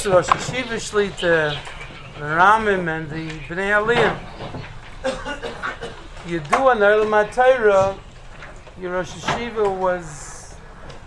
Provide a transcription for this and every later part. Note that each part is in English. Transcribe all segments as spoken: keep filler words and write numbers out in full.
the Rosh Yeshiva Shlita, the Ramim, and the Bnei Aliyah. You do an Olam HaTorah, your Rosh Yeshiva was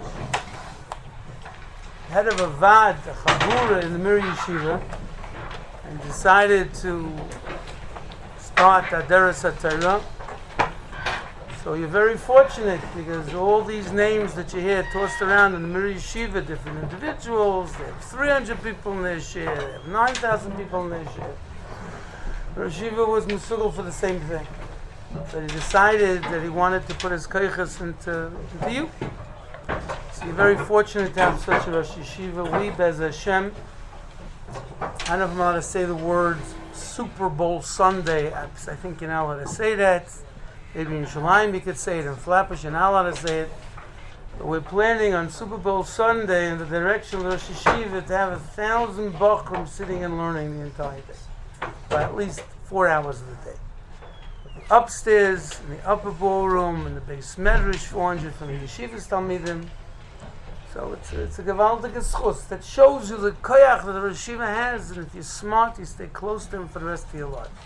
head of a Vad, a Chabura in the Mir Yeshiva, and decided to start Aderes HaTorah. So you're very fortunate because all these names that you hear tossed around in the Mir Yeshiva, different individuals, they have three hundred people in their share, they have nine thousand people in their share. Rosh Yeshiva was Musugal for the same thing. So he decided that he wanted to put his kaichas into, into you. So you're very fortunate to have such a Rosh Yeshiva. We, Bez Hashem, I don't know if I'm allowed to say the words Super Bowl Sunday. I, I think you're not allowed to say that. Maybe in Shalim you could say it, in Flatbush you're not allowed to say it. But we're planning on Super Bowl Sunday in the direction of Rosh Yeshiva to have a thousand Bachrim sitting and learning the entire day. By at least four hours of the day. Upstairs, in the upper ballroom, in the base medrash, four hundred from the Yeshivas Talmidim. So it's a, it's a gewaltige schus that shows you the koyach that the Rosh Yeshiva has, and if you're smart, you stay close to him for the rest of your life.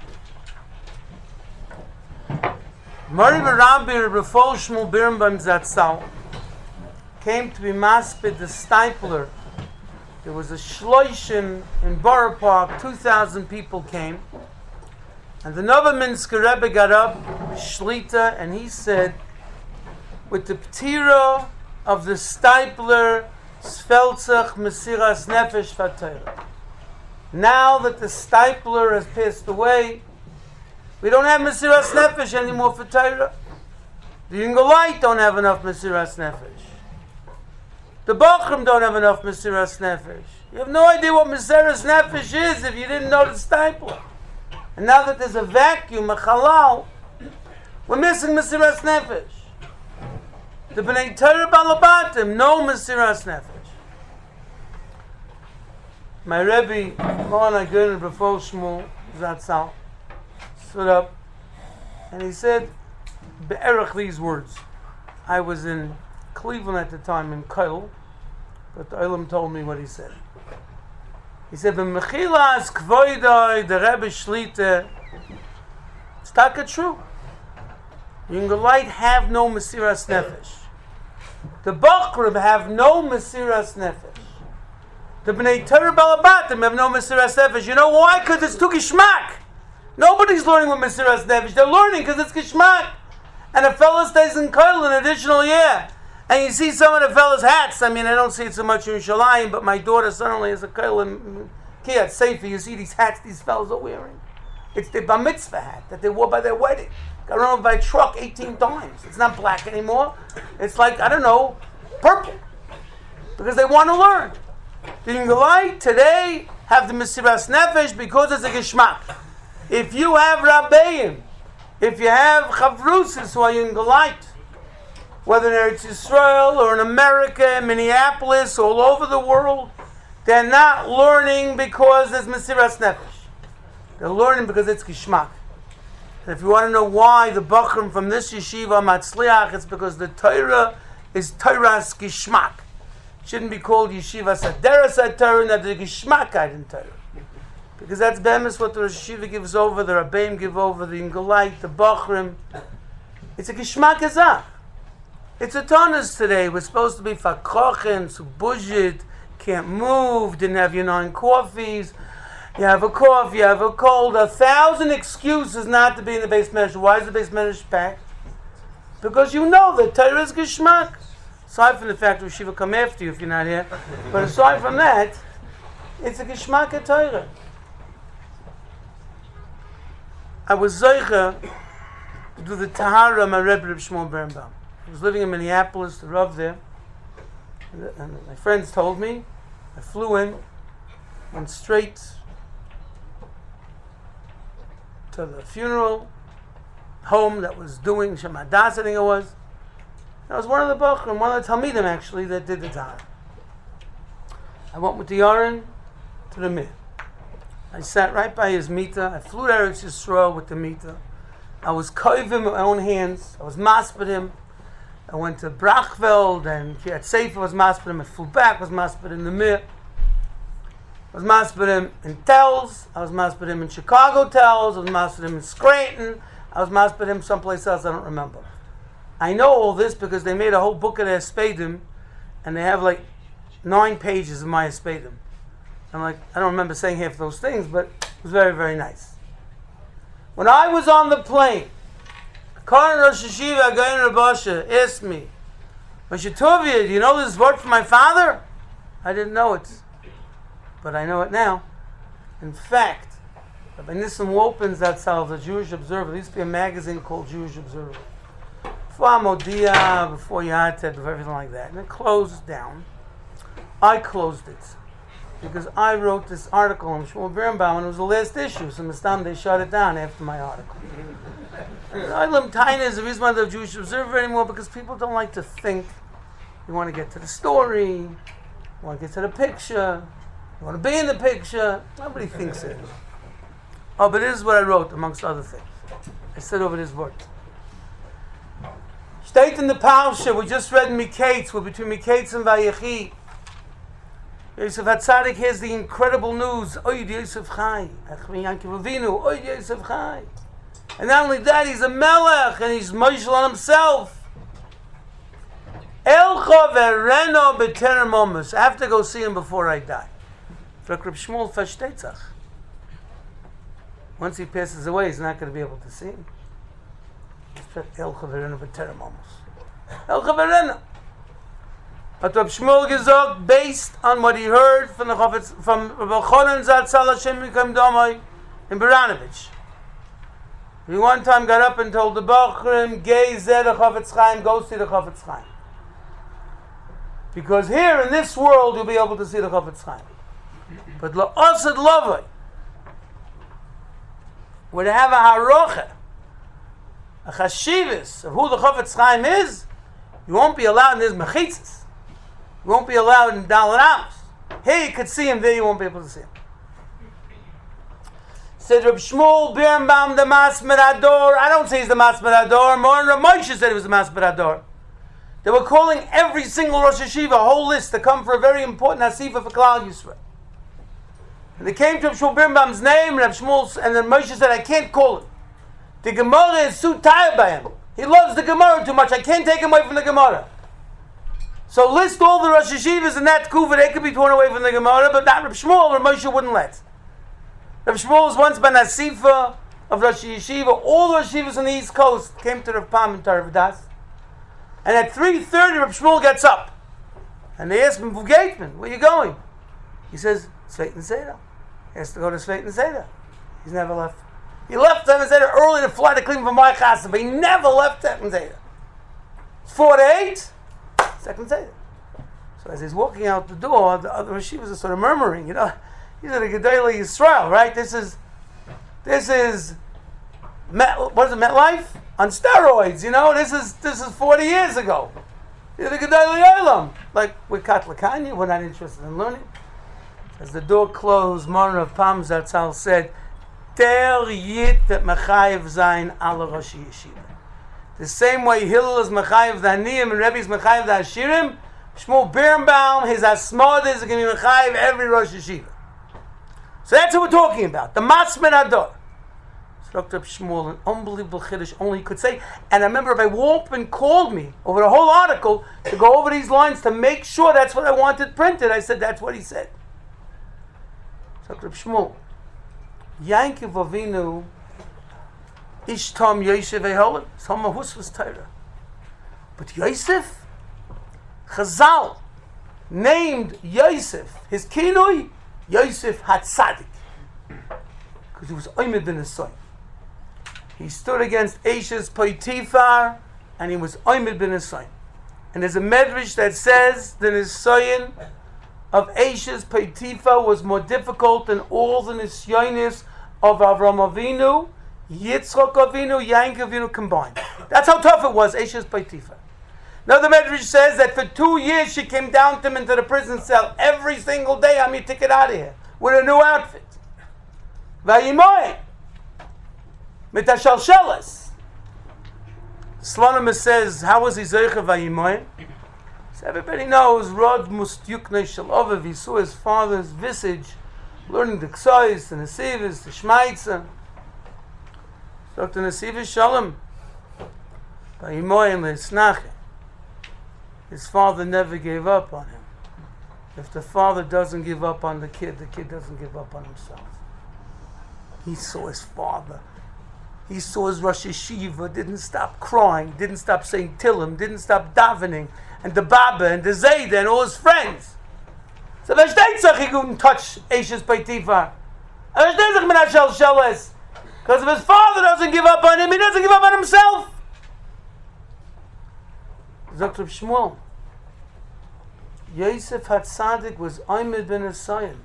Mori Rabbi Rafal Shmuel Birnbaum Zatzal came to be maspid the Stipler. There was a shloishim in Borough Park, two thousand people came. And the Novominsker Rebbe got up, Shlita, and he said, with the Ptira of the Stipler, Sveltzach Mesiras Nefesh Vatayra. Now that the Stipler has passed away, we don't have Mesiras Nefesh anymore for Torah. The Yungalite don't have enough Mesiras Nefesh. The Bachrim don't have enough Mesiras Nefesh. You have no idea what Mesiras Nefesh is if you didn't know the Stipler. And now that there's a vacuum, a halal, we're missing Mesiras Nefesh. The Bnei Torah Balabatim, no Mesiras Nefesh. My Rebbe, Mohan Agun Rafal Shmuel Zatzal, stood up and he said, Be'erach these words. I was in Cleveland at the time, in Kyle, but the Olam told me what he said. He said, "B'mechilas kvoidoi the Rebbe Shlita." It's taka true. Yungalite have no Mesiras Nefesh. The Bachrim have no Mesiras Nefesh. The Bnei Torah Balabatim have no Mesiras Nefesh. You know why? Because it's too gishmak. Nobody's learning with Mesiras Nefesh. They're learning because it's gishmak. And a fellow stays in Kol an additional year. And you see some of the fellas' hats. I mean, I don't see it so much in Shalim, but my daughter suddenly has a Kol in Kiryat Sefer. You see these hats these fellas are wearing. It's the Bar Mitzvah hat that they wore by their wedding. Got run over by a truck eighteen times. It's not black anymore. It's like, I don't know, purple. Because they want to learn. The Yungalite today have the Mesiras Nefesh because it's a Geshmak. If you have Rabbeim, if you have Chavrusis who are Yungalite, whether in Eretz Yisrael or in America, Minneapolis, all over the world, they're not learning because there's Mesiras Nefesh. They're learning because it's Gishmak. And if you want to know why the Bachrim from this yeshiva Matzliach, it's because the Torah is Torah's Gishmak. It shouldn't be called Yeshiva Aderes HaTorah, not the Gishmak in Torah. Because that's behemoth what the Rosh Yeshiva gives over, the Rabbeim give over, the Yungalite, the Bachrim. It's a Gishmak Azah. It's a tonus today. We're supposed to be fakochen, subujit, can't move, didn't have your nine coffees, you have a cough, you have a cold, a thousand excuses not to be in the base medrash. Why is the base medrash packed? Because you know that Torah is geshmak. Aside from the fact that Shiva come after you if you're not here, but aside from that, it's a geshmak of Torah. I was zeicha to do the tahara of my Rebbe Reb Shmuel Birnbaum. I was living in Minneapolis, the Rav there, and, and my friends told me. I flew in, went straight to the funeral home that was doing Shemadas, I think it was. And I was one of the Bachrim, one of the Talmidim actually, that did the time. I went with the Yaron to the Mir. I sat right by his Mita. I flew to Eretz Yisrael with the Mita. I was koivim with my own hands. I was maspid him. I went to Brachfeld and Kiryat Sefer was maspid him. I flew back, was maspid in the Mir. was masperim in Tells, I was masperim in Chicago Tells, I was masperim in Scranton, I was masperim someplace else I don't remember. I know all this because they made a whole book of their Espedim, and they have like nine pages of my Espedim. I'm like, I don't remember saying half those things, but it was very, very nice. When I was on the plane, Karan Rosh Hashiva Gaon Rabasha asked me, Moshe Tovia, do you know this word from my father? I didn't know it, but I know it now. In fact, Rabbi Nissim Wolpins, that sells a Jewish Observer. There used to be a magazine called Jewish Observer. Before Amodia, before Yated, before everything like that. And it closed down. I closed it. Because I wrote this article on Shmuel Birnbaum, and it was the last issue, so Mistam, they shut it down after my article. Ilam Taina is the reason why the Jewish Observer anymore, because people don't like to think. You want to get to the story, you want to get to the picture, you want to be in the picture. Nobody thinks it. Oh, but this is what I wrote, amongst other things. I said over this word. State in the Parsha, we just read Miketz, we're between Miketz and Vayechi. Yosef HaTzadik has the incredible news. Oy Yosef Chai. Achmi Yankiv Avinu. Oy Yosef Chai. And not only that, he's a melech and he's Moshel on himself. Elcha vereno b'terem omus. I have to go see him before I die. Reb Shmuel Fashtetzach. Once he passes away, he's not going to be able to see him. Elcha vereno b'terem omus. Elcha vereno. But Reb Shmuel gesagt, based on what he heard from the Chofetz, from Rabbi Chonon Zatzal Hashem Yikam Domai in Baranovich. He one time got up and told the Bachrim, Gei Zeh the Chofetz Chaim, go see the Chofetz Chaim. Because here in this world you'll be able to see the Chofetz Chaim. But La'asad Lovai, where they have a harocha, a chashivas of who the Chofetz Chaim is, you won't be allowed in his mechitzas. You won't be allowed in Dalet Amos. Here you could see him, there you won't be able to see him. Said Reb Shmuel Birnbaum, the Masmer Ador. I don't say he's the Masmer Ador. More than Reb Moshe said he was the Masmer Ador. They were calling every single Rosh Hashiva, a whole list, to come for a very important Hasifa for Klal Yisrael. And they came to Reb Shmuel Birnbaum's name, and Reb Shmuel, and then Moshe said, I can't call him. The Gemara is so tired by him. He loves the Gemara too much. I can't take him away from the Gemara. So list all the Rosh Hashivas in that kufa, they could be torn away from the Gemara, but not Reb Shmuel, Reb Moshe wouldn't let. Reb Shmuel was once by Nasifa of Rosh Yeshiva. All the Rosh Yeshivas on the East Coast came to Reb Pam and Torah V'das. And at three thirty, Reb Shmuel gets up. And they ask him, Gateman, where are you going? He says, Sveiten Seder. He has to go to Sveiten Seder. He's never left. He left Sveiten Seder early to fly to Cleveland for my chassid, but he never left Sveiten Seder. It's four to eight. Second Seder. So as he's walking out the door, the other Yeshivas are sort of murmuring, you know, these are the Gedolei Yisrael, right? This is, this is, Met, what is it, MetLife? On steroids, you know? This is this is forty years ago. They're the Gedolei Olam. Like, we're Katlakanya, we're not interested in learning. As the door closed, Moran of Pam Zatzal said, Der Yit that Mechayev Zayin ala Rosh Yeshiva. The same way Hillel is Mechayev the Haniyim and Rebbe is Mechayev the Hashirim, Shmuel Birnbaum, his Asmodas are going to be Mechayev every Rosh Yeshiva. So that's what we're talking about. The Masmen Ador. So Doctor Shmuel, an unbelievable Chiddush, only he could say. And I remember Rabbi Walpin called me over the whole article to go over these lines to make sure that's what I wanted printed. I said, that's what he said. So Doctor Shmuel, Yankiv Avinu, Ishtam Yosef Eholim. Some Hus was Torah. But Yosef, Chazal named Yosef, his kinoi, Yosef HaTzadik. Because he was Oymid bin Esoy. He stood against Eishes Poitifar, and he was Oymid bin Esoy. And there's a medrash that says the Nisoyin of Eishes Poitifar was more difficult than all the Nisyonis of Avram Avinu, Yitzchak Avinu, Yankov Avinu combined. That's how tough it was, Eishes Poitifar. Now the Medrash says that for two years she came down to him into the prison cell every single day. I'm your ticket out of here with a new outfit. Vayimoy, mitashalshelas. Slonim says, how was he zeicha vayimoy? So everybody knows Rod Mustyuknei Shel Ovav. He saw his father's visage learning the Ksais, the Nesivas, the Shmaitza. Doctor Nesiva Shalom, his father never gave up on him. If the father doesn't give up on the kid, the kid doesn't give up on himself. He saw his father. He saw his Rosh Yeshiva, didn't stop crying, didn't stop saying Tillim, didn't stop davening, and the Baba and the Zayda and all his friends. So versteht sich, he couldn't touch Eishes Peitifar. Versteht sich mit Hashel Sheles. Because if his father doesn't give up on him, he doesn't give up on himself. Doctor Shmuel, Yosef HaTzadik was Omed ben Esayin.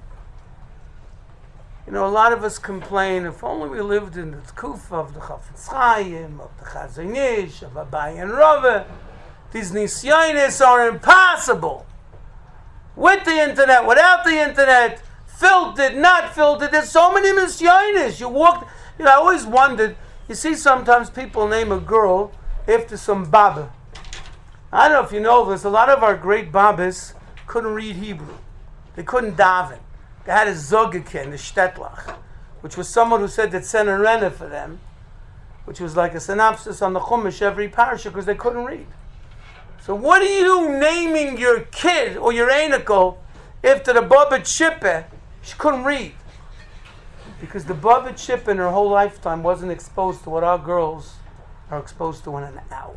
You know, a lot of us complain, if only we lived in the Tkuf of the Chafetz Chaim, of the Chazon Ish, of Abai and Rava. These nisyonis are impossible. With the internet, without the internet, filtered, not filtered, there's so many nisyonis. You walk, you know, I always wondered, you see sometimes people name a girl after some Baba. I don't know if you know this, a lot of our great Babas couldn't read Hebrew. They couldn't daven. They had a Zogekin, the Shtetlach, which was someone who said that Senerena for them, which was like a synopsis on the Chumash every parasha because they couldn't read. So what are you naming your kid or your anicle after the Baba Chippah? She couldn't read. Because the Baba Chippah in her whole lifetime wasn't exposed to what our girls are exposed to in an hour.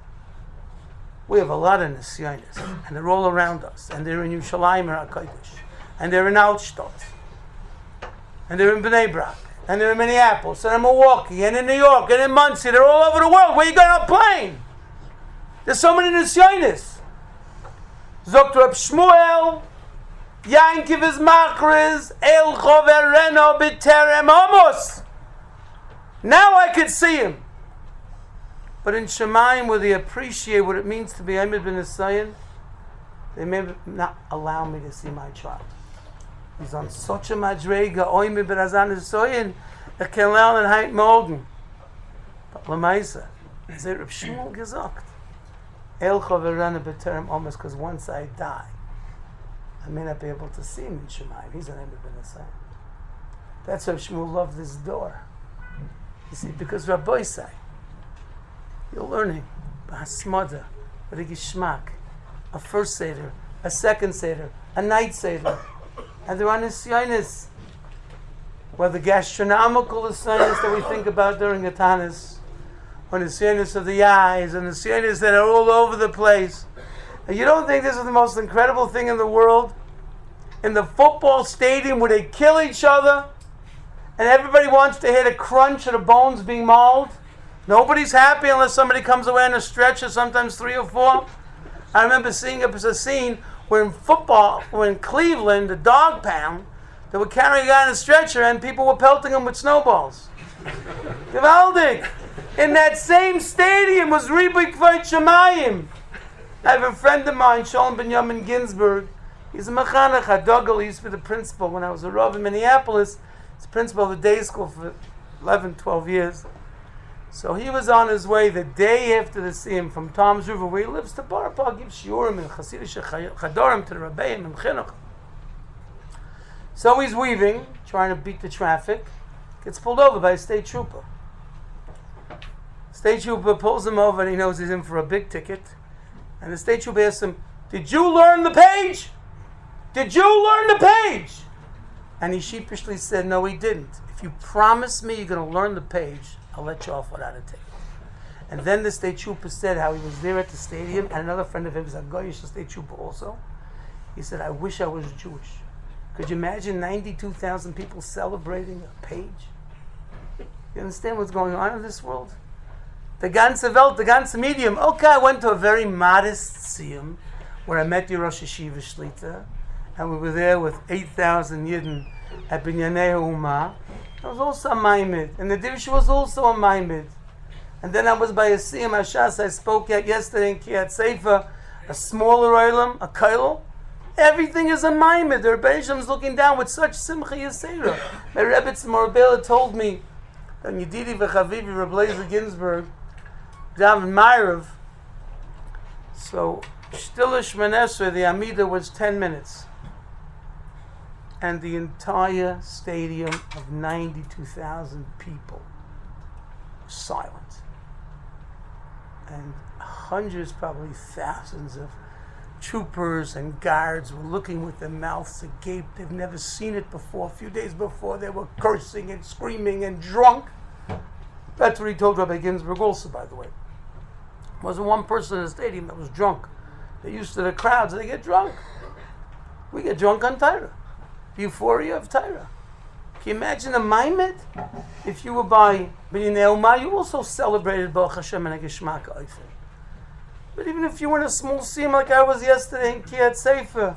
We have a lot of nisyonis, and they're all around us, and they're in Yerushalayim or HaKadosh. And they're in Altstadt, and they're in Bnei Brak, and they're in Minneapolis, and in Milwaukee, and in New York, and in Muncie. They're all over the world. Where you going on a plane? There's so many nisyonis. Zokt Reb Shmuel, Yankiv is Machriz, El Chovereno B'terem Amos. Now I could see him. But in Shemayim, where they appreciate what it means to be Omed ben Esayin, they may not allow me to see my child. He's on such a madrega, Oime Berazan Esayin, er kann lernen heit morgen. But Lamaisa, is it Reb Shmuel gesagt? El Choverana B'terem Omes, because once I die, I may not be able to see him in Shemayim. He's an Oime ben Esayin. That's why Shmuel loved this door. You see, because Rabbi say, you're learning B'hasmada, with a Gishmak, a first Seder, a second Seder, a night Seder. And they're on nisyonis. Whether gastronomical nisyonis that we think about during the Tanis, or nisyonis of the eyes, and nisyonis that are all over the place. And you don't think this is the most incredible thing in the world? In the football stadium where they kill each other, and everybody wants to hear the crunch of the bones being mauled. Nobody's happy unless somebody comes away on a stretcher, sometimes three or four. I remember seeing a, a scene where in football, where in Cleveland, the dog pound, they would carry a guy on a stretcher and people were pelting him with snowballs. Gewaldig! In that same stadium was Ribui Kvod Shemayim. I have a friend of mine, Shalom Benjamin Ginsburg. He's a mechanech, Hadogal. He used to be the principal when I was a Rav in Minneapolis. He's principal of the day school for eleven, twelve years. So he was on his way the day after the Siyum from Tom's River, where he lives, to Bar Park, give shiurim and Hasidic Chadorim to the Rabbeim and Chinuch. So he's weaving, trying to beat the traffic, gets pulled over by a state trooper. State trooper pulls him over and he knows he's in for a big ticket. And the state trooper asks him, "Did you learn the page? Did you learn the page?" And he sheepishly said, "No, he didn't. If you promise me you're going to learn the page, I'll let you off without a ticket." And then the state trooper said how he was there at the stadium, and another friend of his, a Goyish state trooper also. He said, "I wish I was Jewish." Could you imagine ninety-two thousand people celebrating a page? You understand what's going on in this world? The ganze Welt, the ganze medium. Okay, I went to a very modest siyum where I met the Rosh Yeshiva Shlita, and we were there with eight thousand Yidden at Binyanei Ha'umah. I was also a Maimed, and the Divish was also a Maimed. And then I was by a Siyam Hashas, I spoke at yesterday in Kiryat Sefer, a smaller Olam, a Kailo. Everything is a Maimed. The Rebbe is looking down with such Simcha Yisera. My Rebbe Tzmor told me that Yedidi V'Chavivi Reb Leizer Ginsburg, down in Ma'ariv, so Shtila Shmanesra, the Amida was ten minutes. and the entire stadium of ninety-two thousand people was silent. And hundreds, probably thousands of troopers and guards were looking with their mouths agape. They've never seen it before. A few days before, they were cursing and screaming and drunk. That's what he told Rabbi Ginsburg also, by the way. There wasn't one person in the stadium that was drunk. They're used to the crowds, they get drunk. We get drunk on Torah. The euphoria of Torah. Can you imagine a Maimed? If you were by B'nai Umah, you also celebrated Baruch Hashem and a Geshmak Oifer. But even if you were in a small siyum like I was yesterday in Kiryat Sefer,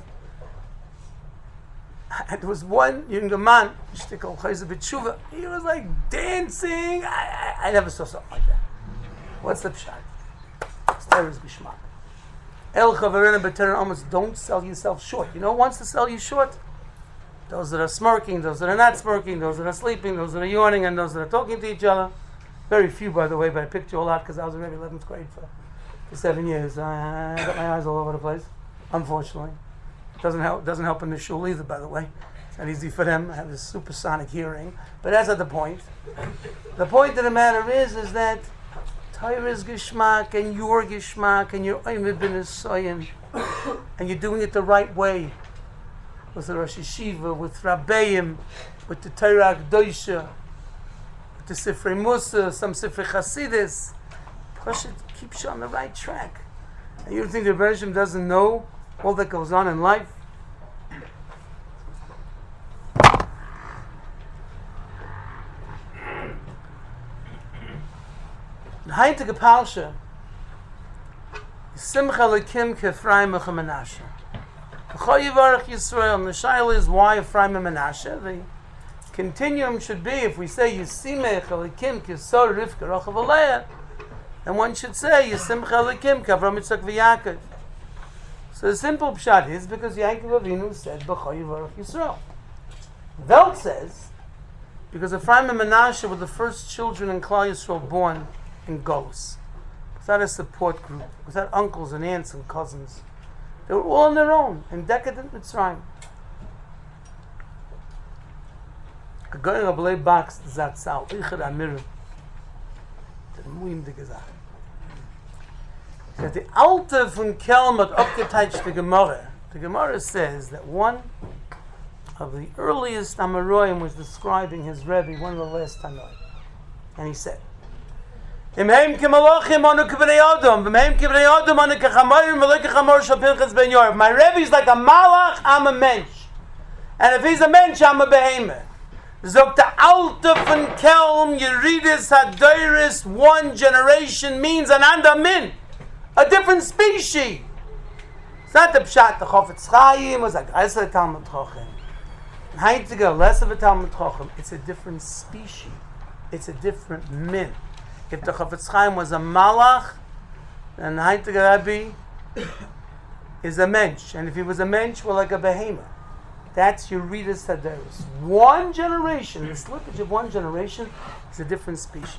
there was one younger man, Shtikol Chayzer B'tshuva, he was like dancing. I, I, I never saw something like that. What's the pshat? Torah is Geshmak. El Chavarena B'Torah almost don't sell yourself short. You know who wants to sell you short? Those that are smirking, those that are not smirking, those that are sleeping, those that are yawning, and those that are talking to each other. Very few, by the way, but I picked you all out because I was in maybe eleventh grade for, for seven years. I, I got my eyes all over the place, unfortunately. Doesn't help, doesn't help in the shul either, by the way. It's not easy for them. I have this supersonic hearing. But that's not the point. The point of the matter is, is that Torah is Geshmak, and your Geshmak, and your Oimed bin Esoyin, and you're doing it the right way. With the Rosh Yeshiva, with Rabbeim, with the Torah Akdosha, with the Sifrei Musa, some Sifrei Chasidis. Push it, keeps you on the right track. And you don't think the Rebbe Hashem doesn't know all that goes on in life? The Haitige Parsha, Simcha Lekim Kefraim Menashe. Chayivarach Yisrael, and the shaila is why Ephraim and Menashe. The continuum should be, if we say Yisimech Elikim Kisor Rivka Rochav Aleah, then one should say Yisimcha Elikim Kavram Yitzchak V'Yaakov. So the simple pshat is because Yaakov Avinu said B'chayivarach Yisrael. Welt says because Ephraim and Menashe were the first children in Klal Yisrael born in Golus, without a support group, without uncles and aunts and cousins. They were all on their own, in decadent Mitzrayim. A going of lay box zat sal, ichad amirim. The muim de gezach. That the Alter von Kelm hat abgeteicht the Gemara. The Gemara says that one of the earliest Amoraim was describing his Rebbe, one of the last Tanoim. And he said, my Rebbe is like a malach, I'm a mensch. And if he's a mensch, I'm a behemoth. Zog the Alter von Kelm, Yeridis Hadoiris, one generation means an ander min, a different species. It's not the pshat, the Chofetz Chaim was a greater Talmud Chochem. Heintiger, less of a Talmud Chochem. It's a different species. It's a different min. If the Chofetz Chaim was a malach, then Heintiger Rebbe is a mensch. And if he was a mensch, we're like a behemoth. That's Yeridis Hadoiris. One generation, the slippage of one generation is a different species.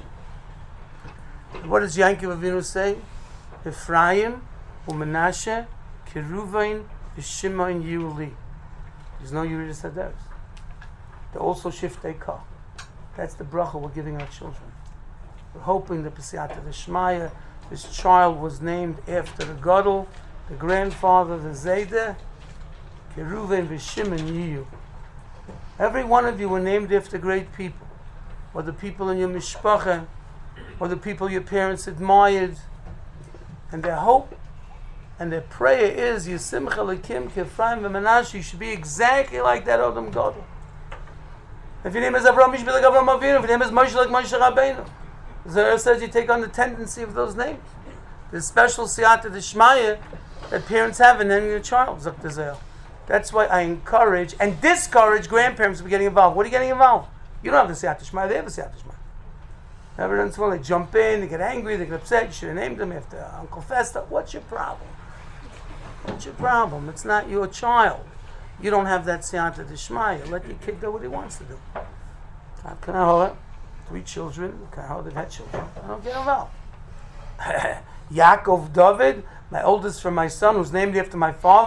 What does Yaakov Avinu say? Ephraim, Umenashe, Keruvain, Shimon, Yuli. There's no Yeridis Hadoiris. They're also Shiftei Kah. That's the bracha we're giving our children. We're hoping that Pesiyata Deshmaya, this child was named after the Gadol, the grandfather, the Zayda, Keruven v'Shimon Yiyu. Every one of you were named after great people, or the people in your mishpacha, or the people your parents admired, and their hope and their prayer is Yisimcha Lekim Kefraim v'Menashe. You should be exactly like that Adam Gadol. If your name is Avraham, you should be like Avraham Avinu. If your name is Moshe, like Moshe Rabbeinu. Zohar says you take on the tendency of those names. There's special siyata d'shmaya that parents have in naming your child. Zok the Zohar. That's why I encourage and discourage grandparents from getting involved. What are you getting involved? You don't have the siyata d'shmaya. They have the siyata d'shmaya. Every once in a while they jump in, they get angry, they get upset. You should have named them after Uncle Festa. What's your problem? What's your problem? It's not your child. You don't have that siyata d'shmaya. Let your kid do what he wants to do. How can I hold it? Three children, can I hold it? Had children. I don't get involved. Yaakov David, my oldest from my son, who's named after my father,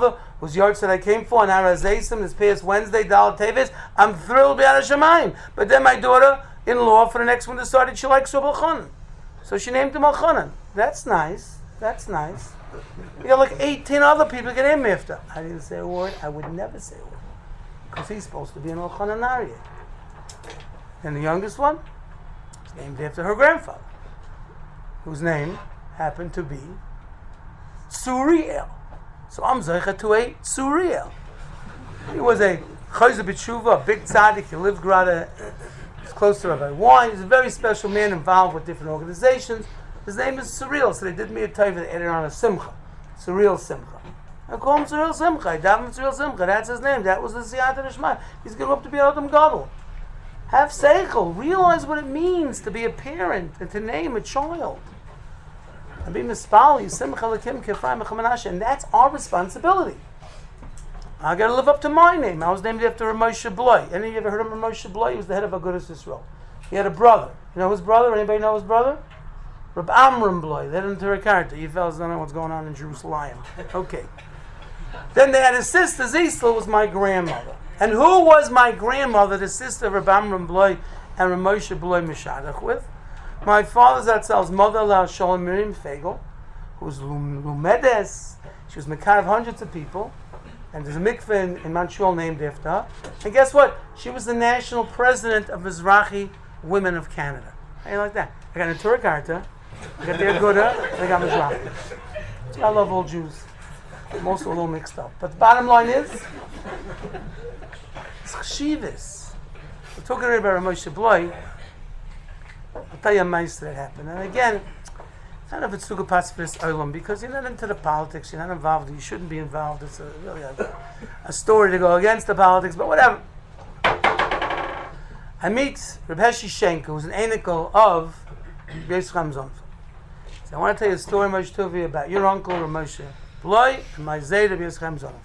whose yard said I came for, and Arazesim this past Wednesday, Dal Tevis. I'm thrilled beyond Hashemayim. But then my daughter-in-law for the next one decided she likes Rabbi Elchanan. So she named him Elchanan. That's nice. That's nice. You got like eighteen other people get him after. I didn't say a word. I would never say a word. Because he's supposed to be an Elchanan Aryeh. And the youngest one is named after her grandfather, whose name happened to be Suriel. So I'm Zeicha to a Suriel. He was a Chayzer B'tshuva, a big tzaddik. He lived Grada. He's close to Rabbi Wein. He's a very special man involved with different organizations. His name is Surreal, so they did me a taiva, they added on a Simcha. Surreal Simcha. I call him Surreal Simcha. I daven him Surreal Simcha. That's his name. That was the Siyata Nishma. He's going up to be Adam Gadol. Have seichel. Realize what it means to be a parent and to name a child. And be mispali, Simcha Lakim Kefraim Mechamanasha. And that's our responsibility. I got to live up to my name. I was named after Moshe Bloy. Any of you ever heard of Moshe Bloy? He was the head of Agudas Yisrael. He had a brother. You know his brother? Anybody know his brother? Reb Amram Bloy. They didn't a character. You fellas don't know what's going on in Jerusalem. Okay. Then they had a sister. Zisla was my grandmother. And who was my grandmother, the sister of Reb Amram Bloy and Reb Moshe Bloy Mishadach with? My father's Atzel's mother, La Shalom Miriam Fagel, who was Lumedes. She was Mekar of hundreds of people. And there's a mikveh in, in Montreal named after her. And guess what? She was the national president of Mizrahi Women of Canada. How you like that? I got a Torah Karta, I got the Aguda, and I got Mizrahi. See, I love all Jews. I'm also a little mixed up. But the bottom line is, it's chshivas. We're talking about Moshe Bloy. I'll tell you a meister that happened. And again, I don't know if it's Sugapas for this Olam, because you're not into the politics, you're not involved, you shouldn't be involved. It's a, really a, a story to go against the politics, but whatever. I meet Reb Heshi Shenker, who's an anikel of Yisrael Zonfeld. So I want to tell you a story, Moshe Tuvi, about your uncle, Reb Moshe Bloy, and my Zayd of Yisrael Zonfeld.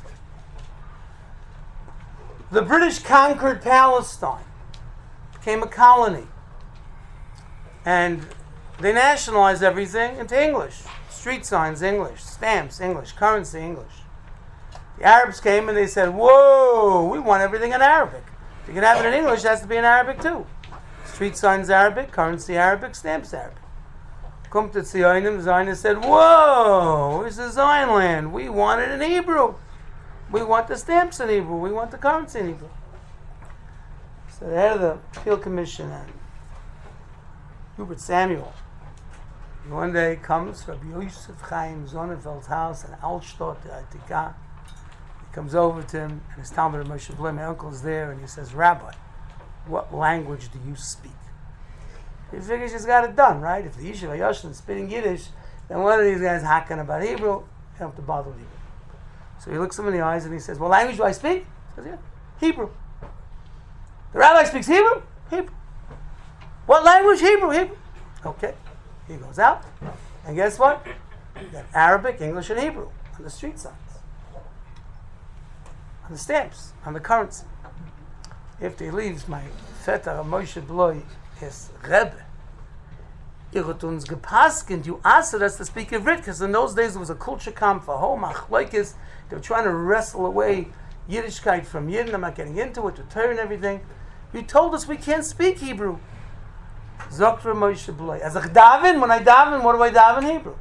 The British conquered Palestine, became a colony, and they nationalized everything into English. Street signs, English. Stamps, English. Currency, English. The Arabs came and they said, whoa, we want everything in Arabic. If you can have it in English, it has to be in Arabic too. Street signs Arabic, currency Arabic, stamps Arabic. Come to Zionim, the Zionists said, whoa, this is Zion land. We want it in Hebrew. We want the stamps in Hebrew. We want the currency in Hebrew. So the head of the Appeal Commission, and Hubert Samuel, one day comes Rabbi Yosef Chaim Zonenfeld's house in Altstadt, Atika. He comes over to him, and his Talmud Moshe Bloy, my uncle, is there, and he says, Rabbi, what language do you speak? He figures he's got it done, right? If the Yeshiva Yoshin is speaking Yiddish, then one of these guys hacking about Hebrew, you don't have to bother with Hebrew. So he looks him in the eyes and he says, what language do I speak? He says, yeah, Hebrew. The rabbi speaks Hebrew? Hebrew. What language? Hebrew, Hebrew. Okay. He goes out, and guess what? You got Arabic, English, and Hebrew on the street signs, on the stamps, on the currency. After he leaves, my Vetter Moshe Bloy is Rebbe. Ihr hat uns gepasst, you asked us to speak Ivrit, because in those days there was a culture camp for home, achleikis. They were trying to wrestle away Yiddishkeit from Yidden. I'm not getting into it, to Torah and everything. You told us we can't speak Hebrew. Zokra Moshe Bloy. As a daven, when I daven, what do I daven? Hebrew.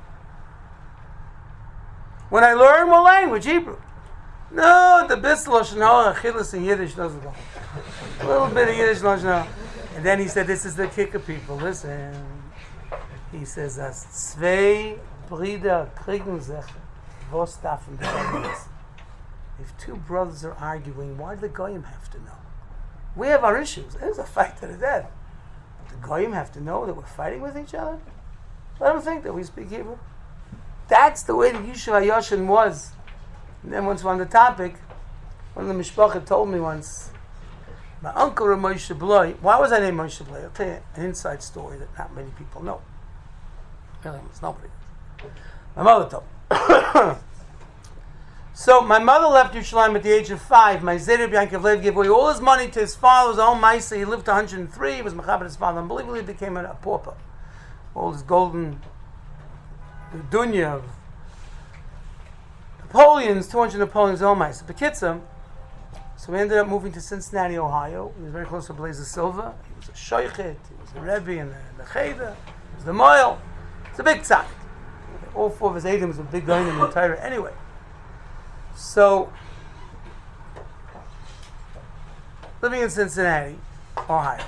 When I learn, what language? Hebrew. No, the best Lashon Hara, Achilles in Yiddish doesn't go. A little bit of Yiddish Lashon Hara. And then he said, this is the kicker, people. Listen. He says, as zwei Brüder kriegen sich, was darfen die Goyim? If two brothers are arguing, why do the Goyim have to know? We have our issues. There's a fight to the death. The Goyim have to know that we're fighting with each other? Let them think that we speak Hebrew. That's the way the Yeshiva Yoshin was. And then once we're on the topic, one of the Mishpacha told me once, my uncle Moshe Bloy, why was I named Moshe Bloy? I'll tell you an inside story that not many people know. Really, it's nobody. My mother told me. So my mother left Yerushalayim at the age of five. My Zeder Yankov Lev gave away all his money to his father, his own Maisa. He lived to one hundred three. He was mechaber his father. Unbelievably, he became a, a pauper. All his golden dunya of Napoleons, two hundred Napoleons, oh my. So Bekitza, so we ended up moving to Cincinnati, Ohio. He was very close to Blazer Silva. He was a shoichet, he was a rebbe in the, in the cheder, he was the moil. It's a big tzaddik. All four of his Adams were big going in the Torah. Anyway, so living in Cincinnati, Ohio.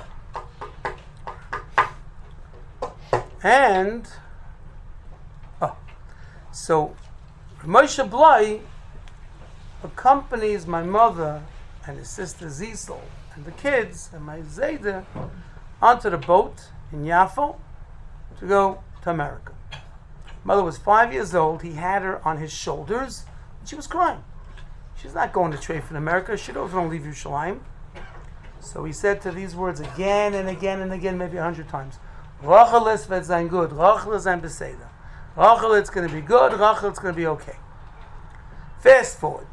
And, oh, so Moshe Blai accompanies my mother and his sister Zisel and the kids and my Zayda onto the boat in Yafo to go to America. Mother was five years old. He had her on his shoulders. And she was crying. She's not going to trade in America. She doesn't want to leave Yerushalayim. So he said to these words again and again and again, maybe a hundred times. Rachel es wird sein gut. Rachel es sein beseder. Rachel, it's going to be good. Rachel, it's going to be okay. Fast forward.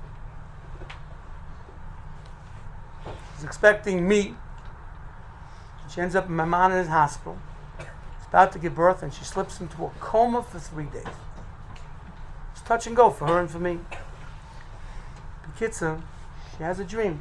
He's expecting me. She ends up in my mom in his hospital. She's about to give birth, and she slips into a coma for three days. It's touch and go for her and for me. Bekitza, she has a dream.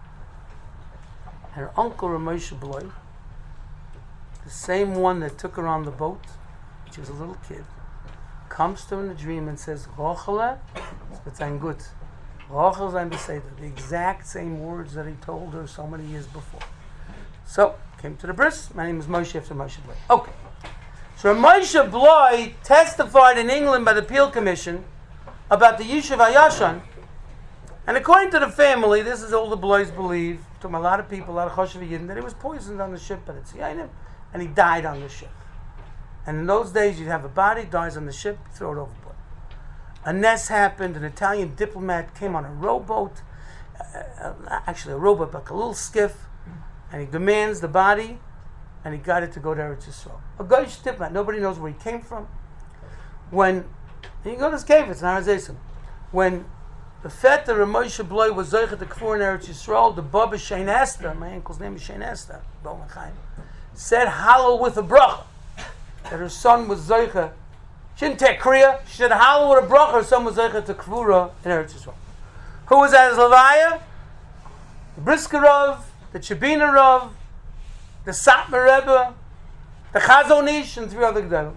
Her uncle Ramosha Bloy, the same one that took her on the boat, when she was a little kid, comes to her in a dream and says, Rochele, it's ein gut. Rochel sein beseder. The exact same words that he told her so many years before. So, came to the bris. My name is Moshe after Moshe Bloy. Okay. So Moshe Bloy testified in England by the Peel Commission about the Yishuv Hayashan. And according to the family, this is all the Bloys believe, to a lot of people, a lot of Choshev Yidden, that he was poisoned on the ship, but it's Yainim, and he died on the ship. And in those days, you'd have a body, dies on the ship, throw it overboard. A nest happened, an Italian diplomat came on a rowboat, uh, uh, actually a rowboat, like a little skiff, and he demands the body, and he got it to go to Eretz Yisrael. A Goyish diplomat, nobody knows where he came from. When, you can go to this cave, it's in Har Hazeisim. When the Feta Ramosha Bloy was Zoichet the Kfur in Eretz Yisrael, the Baba Shein Esther, my uncle's name is Shein Esther, said hallow with a bracha, that her son was Zoichet. She didn't take Kriya, she said hallow with a bracha, her son was Zoichet to Kfura in Eretz Yisrael. Who was at his Levaya? The Brisker Rav, the Chabina Rav, the Satmar Rebbe, the Chazon Ish, and three other Gedolim.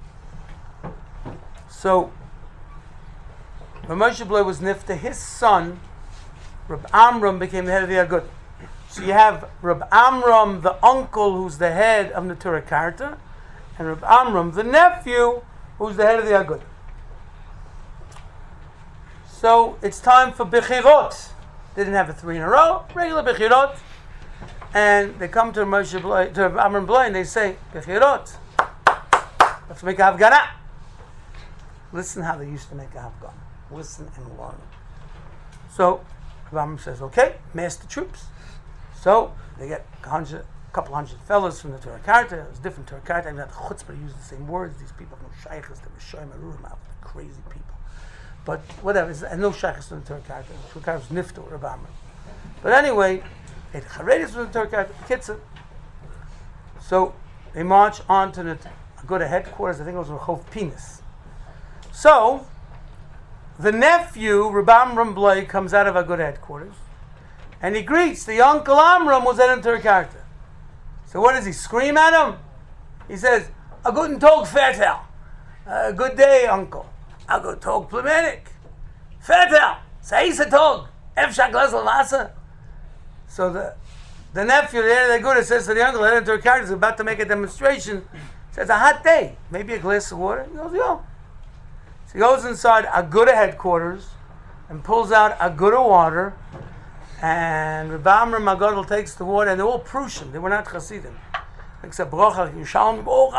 So, Ramosha Bloy was nifta. His son, Reb Amram, became the head of the Agudah. So you have Reb Amram, the uncle, who's the head of Neturah Karta, and Reb Amram, the nephew, who's the head of the Agudah. So it's time for Bechirot. They didn't have a three in a row, regular Bechirot. And they come to Ramosha Bloy, to Reb Amram Bloy, and they say, Bechirot, let's make a Hafganah. Listen how they used to make a Hafganah. Listen and learn. So, Rabam says, okay, mass the troops. So, they get a hundred, couple hundred fellas from the Torah Karta. It was different Torah Karta. I mean, the chutzpah used the same words. These people have no shaykhs. They were shoyim arurim out. Crazy people. But whatever, and no shaykhs from the Torah Karta. The Torah Karta was nifto Rabam. But anyway, they had charedis from the Torah Karta, Kitzur. So, they march on to the, go to headquarters. I think it was Rehov Pinis. So, the nephew, Reb Amram Bloy, comes out of Agudah headquarters, and he greets the uncle Amram was at Neturah Karta. So what does he scream at him? He says, "A guten Tag, Vater. A good day, uncle. A good Tag, Plemenik. Vater, seis a Tag. Efshak Lesel Nasa." So the the nephew, the head of the Agudah, says to the uncle at Neturah Karta, is about to make a demonstration. Says, "A hot day. Maybe a glass of water." He goes, "Yo." He goes inside Agudah headquarters and pulls out Agudah water, and Reb Amram Agadol takes the water, and they're all Prussian. They were not Hasidim. Except Bracha Yishalom,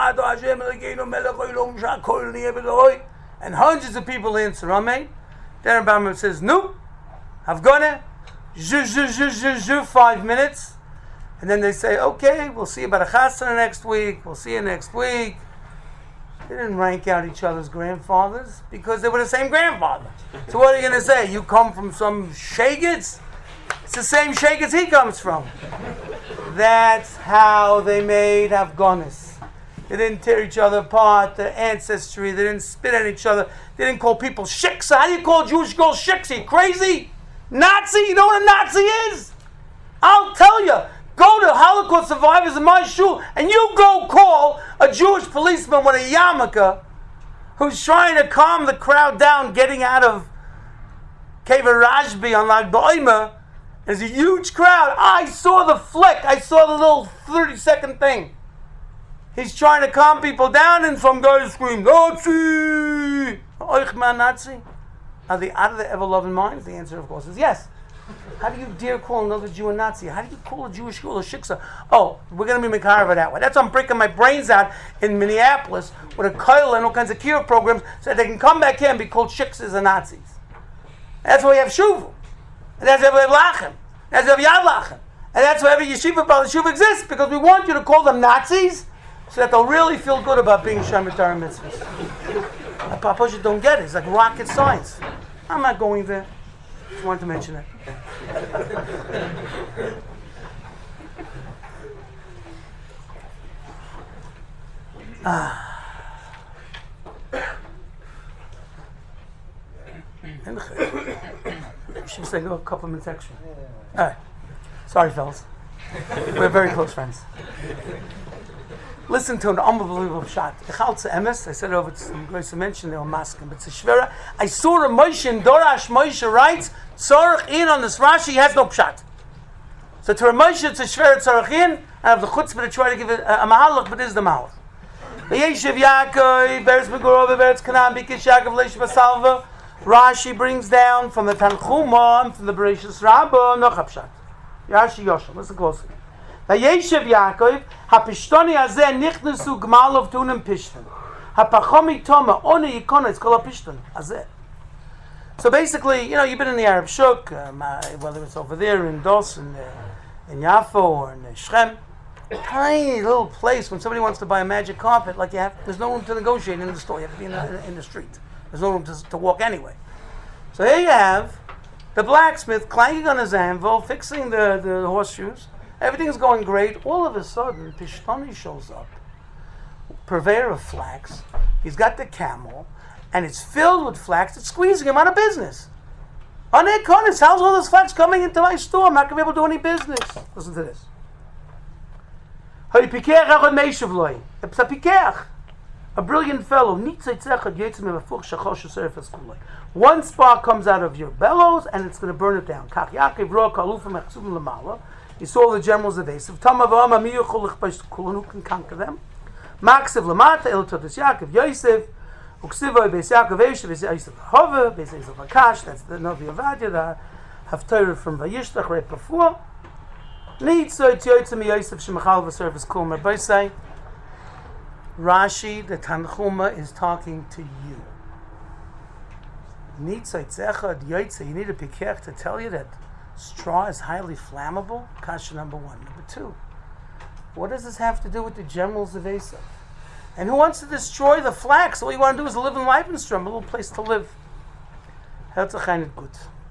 and hundreds of people answer Amen. Then Reb Amram says, "No, Havganah, zhu zhu zhu zhu zhu, five minutes," and then they say, "Okay, we'll see you about a chasana next week. We'll see you next week." They didn't rank out each other's grandfathers because they were the same grandfather. So what are you going to say? You come from some Shagets? It's the same Shagets he comes from. That's how they made Afghanis. They didn't tear each other apart, their ancestry. They didn't spit at each other. They didn't call people shiksa. How do you call a Jewish girl shiksa? You crazy? Nazi? You know what a Nazi is? I'll tell you. Go to Holocaust survivors in my shul, and you go call a Jewish policeman with a yarmulke who's trying to calm the crowd down getting out of Kever Rashbi on Lag Ba'omer. There's a huge crowd. I saw the flick. I saw the little thirty-second thing. He's trying to calm people down, and some guys scream, Nazi! Oich man Nazi? Are they out of their ever-loving minds? The answer, of course, is yes. How do you dare call another Jew a Nazi? How do you call a Jewish girl a shiksa? Oh, we're going to be Mekarva that way. That's why I'm breaking my brains out in Minneapolis with a koil and all kinds of kiruv programs so that they can come back here and be called shiksas and Nazis. That's why we have shuvu. And that's why we have lachem. That's why we have yad lachem. And that's why every yeshiva bal yeshiva exists, because we want you to call them Nazis so that they'll really feel good about being Shomer Torah mitzvahs. Papa, you don't get it. It's like rocket science. I'm not going there. Just wanted to mention it. Ah. We should say a couple minutes extra. All right. Sorry, fellas. We're very close friends. Listen to an unbelievable shot. Echaltze emes. I said it over to some guys who mentioned they were masking, but it's a shvera. I saw a Moshe in Dorash. Moshe writes, Tzorach in on this Rashi has no pshat. So to Moshe it's a shvera Tzorach in. I have the chutzpah to try to give it a, a mahalach, but this is the mahalach. V'yeshiv Yaakov, Beretz Megorov, Beretz Canaan, Bikish Yaakov, Leish Basalva. Rashi brings down from the Tanchuma, from the Bereshis Rabbah, no pshat. Rashi Yoshel. Listen closely. Vayeshev Yaakov, hapishtoni hazeh nichnesu gmalov tunim pishton. Hapachomi toma oni yikona. It's called a pishton hazeh. So basically, you know, you've been in the Arab Shuk, um, uh, whether it's over there in Dos, in, uh, in Yafo, or in uh, Shechem, a tiny little place. When somebody wants to buy a magic carpet, like you have, there's no room to negotiate in the store. You have to be in the, in the street. There's no room to, to walk anyway. So here you have the blacksmith clanking on his anvil, fixing the, the horseshoes. Everything is going great. All of a sudden, Pishtoni shows up, purveyor of flax. He's got the camel, and it's filled with flax. It's squeezing him out of business. On their corners, how's all this flax coming into my store? I'm not going to be able to do any business. Listen to this. It's a pikech, a brilliant fellow. One spark comes out of your bellows, and it's going to burn it down. He saw the generals of Esav. Tamavam amiyuchol lichbashkulun, who can conquer them. Maksiv lamata el todas Yaakov Yosef, uksiva beis Yaakov Eshav beis Yosef Hove beis Esav Akash. That's the Novi Avadia, the Haftarah from Vayishlach right before. Nitzo ityotzim Yosef shemachal v'servis kol merbaisai. Rashi, the Tanchuma, is talking to you. Nitzo itzechad yotze. You need a pikech to tell you that straw is highly flammable. Kasha number one. Number two, what does this have to do with the generals of Esav? And who wants to destroy the flax? All you want to do is live in Leibnstrom, a little place to live. Herzachainet gut.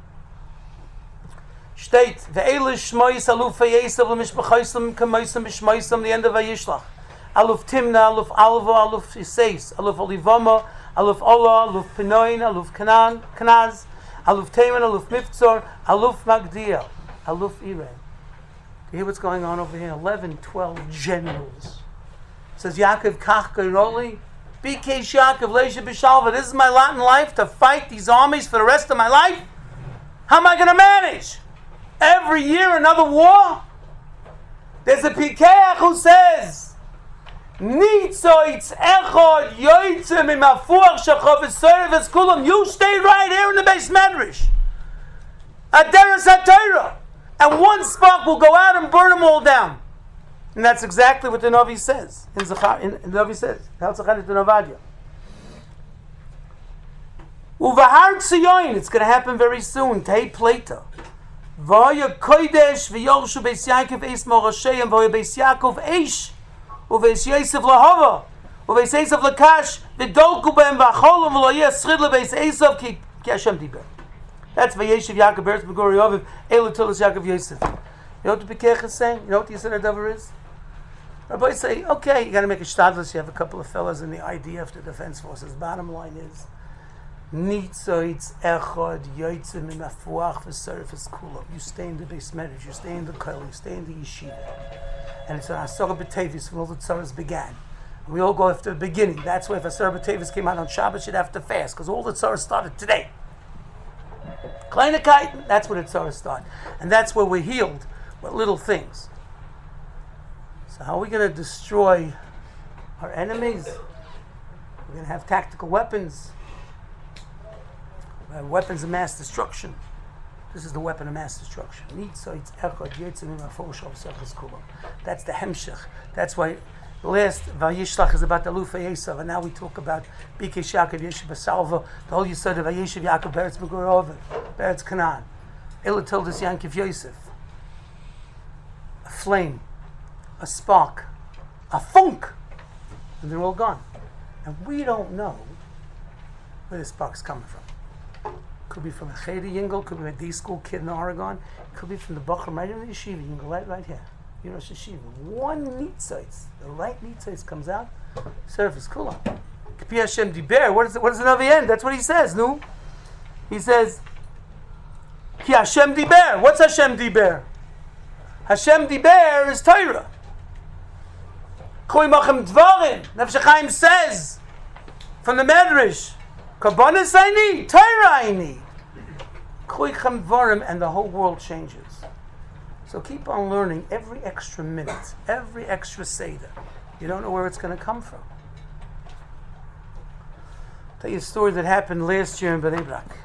Steht, ve'elish shmois aluf Esav l'mishpachaisam kamoisam b'shmoisam, the end of Vayishlach. Aluf Timna, aluf Alva, aluf Yiseis, aluf Olivama, aluf Ola, aluf Pinoin, aluf Kanan, Kanaz, aluf Teman, aluf Miftzor, aluf Magdiel, aluf Iran. You hear what's going on over here? eleven, twelve generals. It says Yaakov Kach Gairoli, B K Yaakov Leisha B'Shalva. This is my lot in life, to fight these armies for the rest of my life. How am I going to manage? Every year another war? There's a Pikeach who says, Nitzoitz echod yoitzim imafuach shachov v'sorev eskulam. You stay right here in the base medrash. Aderes HaTorah. And one spark will go out and burn them all down. And that's exactly what the Navi says. In, Zachar, in, in the Navi says. U'vahar Tzion. It's going to happen very soon. Tei Plata. V'aya kodesh v'yorshu beis Yaakov eis morasheim v'aya beis Yaakov eish uveis Yosef lahava uveis Esav lakash v'dolku b'hem v'acholom v'lo yeh schid lebeis Esav ki Hashem diber. That's Vayeshev Yaakov Beretz Megori Yoviv Elu Tolas Yaakov Yosef. You know what the Pikech is saying? You know what the Yisrael Dover is? Rabbi say, okay, you got to make a shtadlus. You have a couple of fellas in the I D F, the Defense Forces. Bottom line is, nitzoitz echad yotzim in afuach v'serifis kulam. You stay in the base medrash, you stay in the koil, you stay in the yeshiva, and it's an asara b'tevis when all the tzaras began. And we all go after the beginning. That's why if asara b'tevis came out on Shabbos, you'd have to fast because all the tzaras started today. Kleine Kaiten, that's where the tzaras start, and that's where we're healed with little things. So how are we going to destroy our enemies? We're going to have tactical weapons. We have weapons of mass destruction. This is the weapon of mass destruction. That's the hemshech. That's why the last Vayishlach is about the Lufa Yesav, and now we talk about Bikesh Yaakov Yeshiv Basalva, the whole Yisod of Vayishiv Yaakov Beretz Megorov, Beretz Canaan. Ela told us Yankiv Yosef. A flame. A spark, a funk, and they're all gone. And we don't know where the spark's coming from. Could be from a Cheder Yingel, could be a D-school kid in Oregon, could be from the Bachar right in the Yeshiva Yingel, right, right here. You know, Yeshiva. One nitzoitz, the right nitzoitz comes out, surface kulam. K'pi Hashem diber, what is, what is the Navi end? That's what he says, no? He says, Ki Hashem diber. What's Hashem diber? Hashem diber is Torah. Koi machem dvarim. Nefesh Chaim says from the Medrash, Kabbanis I need, Torah I need. Koi chem dvarim, and the whole world changes. So keep on learning every extra minute, every extra seder. You don't know where it's going to come from. I'll tell you a story that happened last year in Bnei Brak.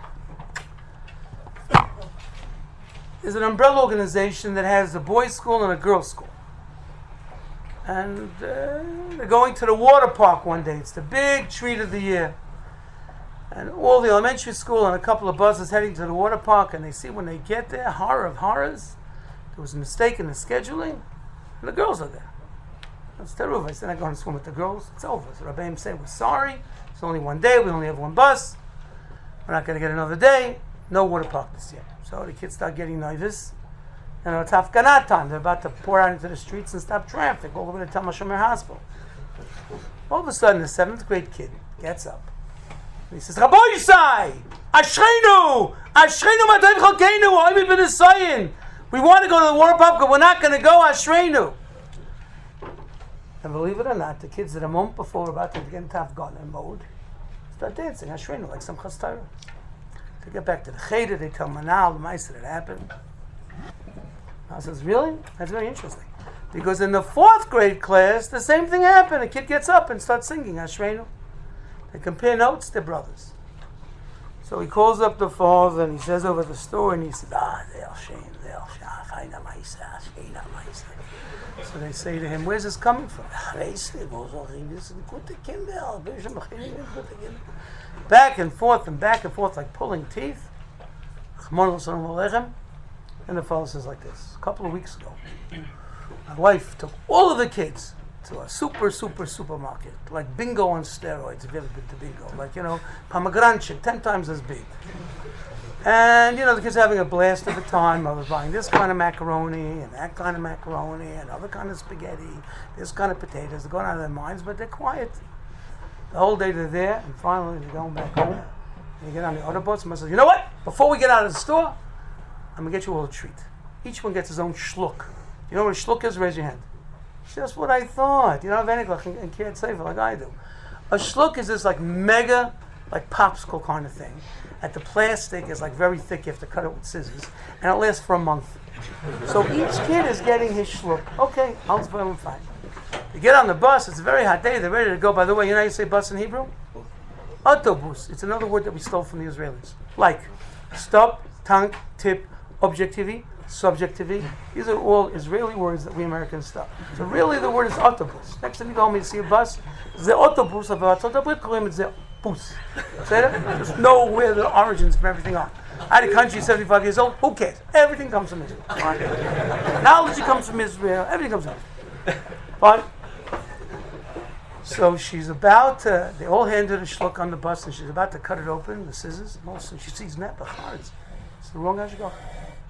There's an umbrella organization that has a boys' school and a girls' school. And uh, they're going to the water park one day. It's the big treat of the year. And all the elementary school and a couple of buses heading to the water park, and they see when they get there, horror of horrors, there was a mistake in the scheduling, and the girls are there. That's terrible. I said, I'm not going to swim with the girls. It's over. So Rabbeim said, we're sorry. It's only one day. We only have one bus. We're not going to get another day. No water park this year. So the kids start getting nervous. And it's Hafganah time. They're about to pour out into the streets and stop traffic all the way to Talmud Shomer Hospital. All of a sudden, the seventh grade kid gets up. And he says, Rabbi Yisai, Ashreinu, Ashreinu Matav Chalkeinu, Oimi Ben Esayin. We want to go to the water park, but we're not going to go, Ashreinu. And believe it or not, the kids that a moment before were about to get into Hafganah mode start dancing, Ashreinu, like some Chastarah. To get back to the Cheder, they tell Manal, the mice that it happened. I says, really? That's very interesting. Because in the fourth grade class, the same thing happened. A kid gets up and starts singing Ashreinu. They compare notes, they're brothers. So he calls up the father and he says over the story and he says, ah, they'll shame, they'll shame, so they say to him, where's this coming from? Back and forth and back and forth like pulling teeth. And the fellow says like this, a couple of weeks ago, my wife took all of the kids to a super, super, supermarket, like bingo on steroids, if you've ever been to bingo, like, you know, pomegranate, ten times as big. And, you know, the kids are having a blast of the time. I was buying this kind of macaroni and that kind of macaroni and other kind of spaghetti, this kind of potatoes. They're going out of their minds, but they're quiet. The whole day they're there, and finally they're going back home. And you get on the other bus, and I says, you know what? Before we get out of the store, I'm going to get you all a treat. Each one gets his own shluck. You know what a shluck is? Raise your hand. Just what I thought. You don't have any like in Kiryat Sefer like I do. A shluck is this like mega, like popsicle kind of thing. And the plastic is like very thick. You have to cut it with scissors. And it lasts for a month. So each kid is getting his shluck. Okay, I'll fine. fine. You get on the bus. It's a very hot day. They're ready to go. By the way, you know how you say bus in Hebrew? Autobus. It's another word that we stole from the Israelis. Like stop, tank, tip, objectivity, subjectivity. These are all Israeli words that we Americans stop. So really the word is autobus. Next time you go home and see a bus, the autobus of Artzot Habrit, call it the bus. Say that? Just know where the origins from everything are. I had a country seventy-five years old, who cares? Everything comes from Israel. Knowledge comes from Israel, everything comes from Israel. Fine. So she's about to, they all hand her the shluck on the bus and she's about to cut it open, the scissors, and all of a sudden she sees Nepach. It's the wrong hashgacha. She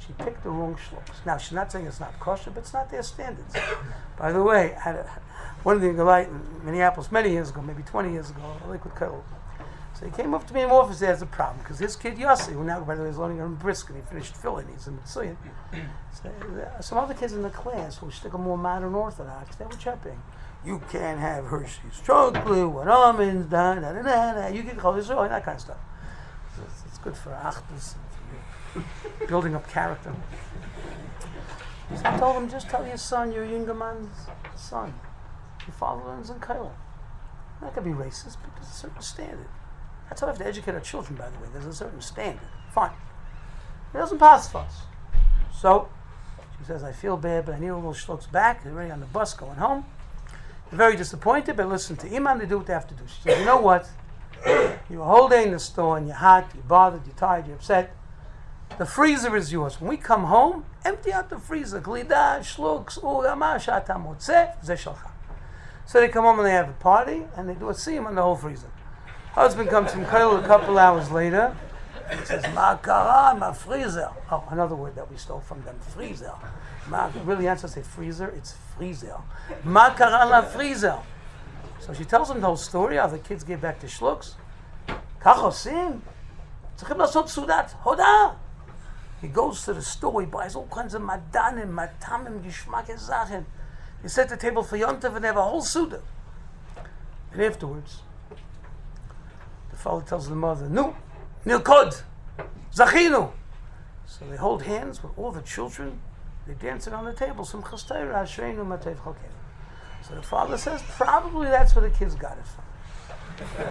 she picked the wrong shluks. Now, she's not saying it's not kosher, but it's not their standards. By the way, I had a, one of the Galite in Minneapolis many years ago, maybe twenty years ago, a liquid kettle. So he came up to me in the office, he has a problem, because his kid Yossi, who now, by the way, is learning in Brisk, and he finished filling, he's in Mitsuyan. So, uh, some other kids in the class who stick a more modern Orthodox, they were chirping. You can't have Hershey's chocolate with almonds, da da da da da. You can call this oil, that kind of stuff. So it's, it's good for achdus, for building up character. So I told him, just tell your son you're Yingerman's son. Your father learns in Kaila. Not going to be racist, but there's a certain standard. That's how we have to educate our children, by the way. There's a certain standard. Fine. It doesn't pass for us. So, she says, I feel bad, but I need all those shluks back. They're already on the bus going home. They're very disappointed, but listen to Imam, they do what they have to do. She says, you know what? You're a whole day in the store, and you're hot, you're bothered, you're tired, you're upset. The freezer is yours. When we come home, empty out the freezer. Glida, shluks, urama, shata motzeh, ze shalcha. So they come home and they have a party, and they do a siyum on the whole freezer. Husband comes from Kail a couple hours later. He says, Ma kara, ma freezer. Oh, another word that we stole from them, freezer. Ma, really, answer say freezer, it's freezer. Ma kara la freezer. So she tells him the whole story, how the kids get back to shluks. Kach osim. Tzachim lasot sudat, hoda. He goes to the store, he buys all kinds of madanim, matamim, gishmak ezachim. He set the table for Yontav and they have a whole suda. And afterwards, the father tells the mother, Nu, nilkod, zachinu. So they hold hands with all the children. They dance it on the table. Some chastayra, ashreinu, matev chalkeinu. So the father says, probably that's where the kids got it from.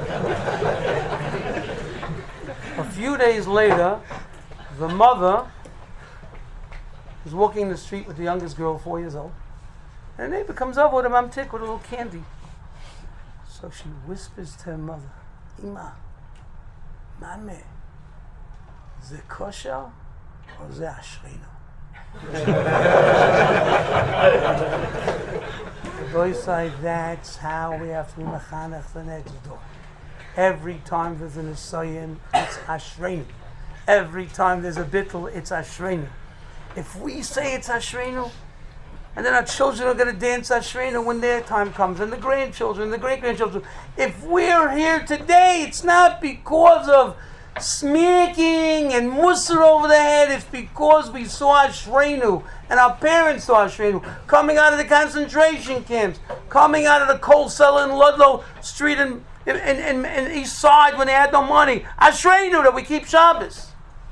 A few days later, the mother is walking the street with the youngest girl, four years old. And the neighbor comes over with a mamtik with a little candy. So she whispers to her mother, Ima, Mame, ze kosher or ze ashreinu? The boy said, that's how we have to be mechanech the next door. Every time there's an Isayim, it's ashreinu. Every time there's a bittul, it's ashreinu. If we say it's ashreinu, and then our children are going to dance ashreinu when their time comes, and the grandchildren, the great-grandchildren. If we're here today, it's not because of smirking and musar over the head. It's because we saw ashreinu, and our parents saw ashreinu, coming out of the concentration camps, coming out of the coal cellar in Ludlow Street in, in, in, in East Side when they had no money. Ashreinu, that we keep Shabbos.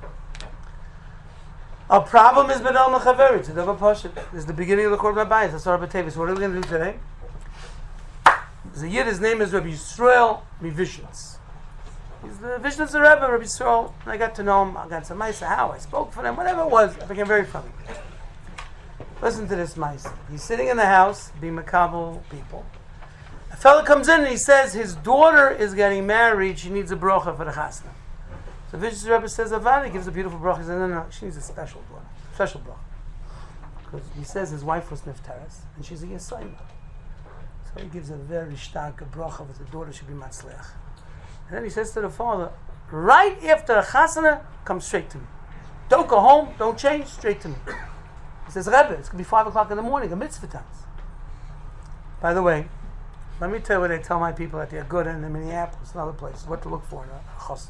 Our problem is Bedal Mechaverit. It's a double Pashat. This is the beginning of the Korban Bayis. That's our Batavis. What are we going to do today? The Yid, his name is Rabbi Yisrael Mivishitz. He's the Vishnitz the Rebbe, Rabbi Yisrael. And I got to know him. I got some Maisa, how I spoke for them, whatever it was. I became very funny. Listen to this Maisa. He's sitting in the house, being Makabel people. A fellow comes in and he says his daughter is getting married. She needs a bracha for the chasna. So Vishnitz Rebbe says, Avada gives a beautiful bracha. He says, no, no, she needs a special daughter, special bracha. Because he says his wife was Niftaris, and she's a Yisayma. So he gives a very stark bracha that the daughter should be Matzleach. And then he says to the father, right after the chasana, come straight to me. Don't go home, don't change, straight to me. He says, Rebbe, it's going to be five o'clock in the morning, a mitzvah times. By the way, let me tell you what I tell my people that they're good in Minneapolis and other places, what to look for in a chasana.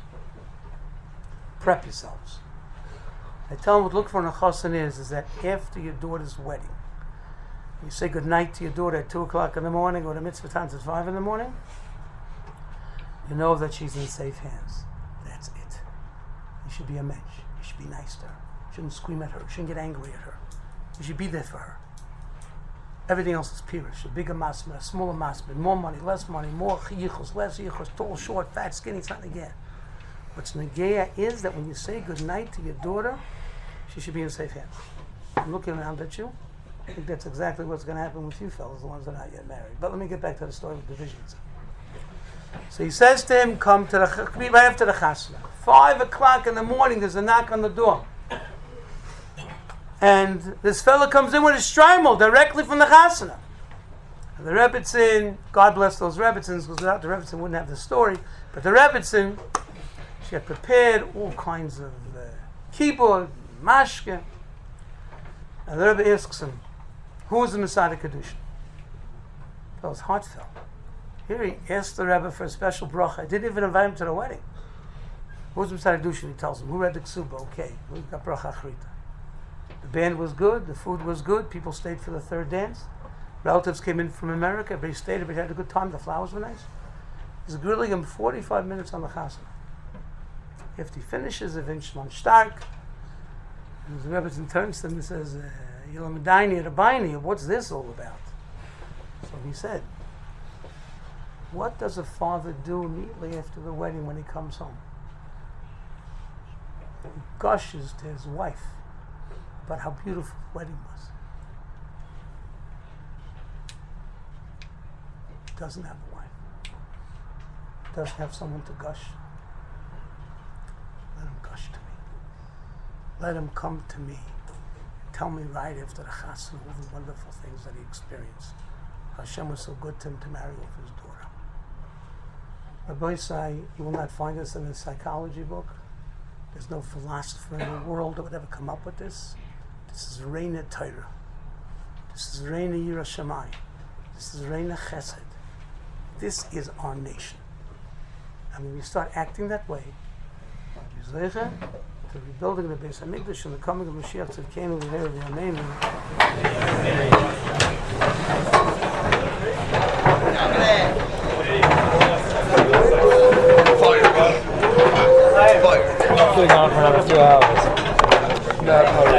Prep yourselves. I tell them what to look for in a chassan is, is that after your daughter's wedding, you say good night to your daughter at two o'clock in the morning, or the mitzvah times at five in the morning, you know that she's in safe hands. That's it. You should be a mensch. You should be nice to her. You shouldn't scream at her. You shouldn't get angry at her. You should be there for her. Everything else is pirish. A bigger masmid, a smaller masmid, more money, less money, more yichus, less yichus, tall, short, fat, skinny, it's not negea. What's negea is that when you say good night to your daughter, she should be in safe hands. I'm looking around at you. I think that's exactly what's going to happen with you fellas, the ones that are not yet married. But let me get back to the story of divisions. So he says to him, come to the, right after the chasna. Five o'clock in the morning, there's a knock on the door. And this fellow comes in with a shtreimel directly from the chasna. And the Rebbitzin, God bless those Rebbitzins, because without the Rebbitzin wouldn't have the story. But the Rebbitzin, she had prepared all kinds of uh, keyboard, mashke. And the Rebbe asks him, who is the Messiah Kedushin? That was heartfelt. Here he asked the Rebbe for a special bracha. He didn't even invite him to the wedding. Who's the Messiah Kedushin? He tells him. Who read the Ksuba? Okay. Who got bracha achrita? The band was good. The food was good. People stayed for the third dance. Relatives came in from America. Everybody stayed. Everybody had a good time. The flowers were nice. He's grilling him forty-five minutes on the chasana. After he finishes, the Vinchman stark. And the Rebbe turns to him and says, Yilamadaini Rabbaini, what's this all about? So he said, what does a father do immediately after the wedding when he comes home? He gushes to his wife about how beautiful the wedding was. He doesn't have a wife. He doesn't have someone to gush. Let him gush to me. Let him come to me. Tell me right after the chasna all the wonderful things that he experienced. Hashem was so good to him to marry off his daughter. Rabbi say, you will not find this in a psychology book. There's no philosopher in the world that would ever come up with this. This is Reina Torah. This is Reina Yira Shamayim. This is Reina Chesed. This is our nation. And when we start acting that way, Yizrecha, the rebuilding of the Beis Hamikdash and the coming of Mashiach to the King of the Air of the Amen.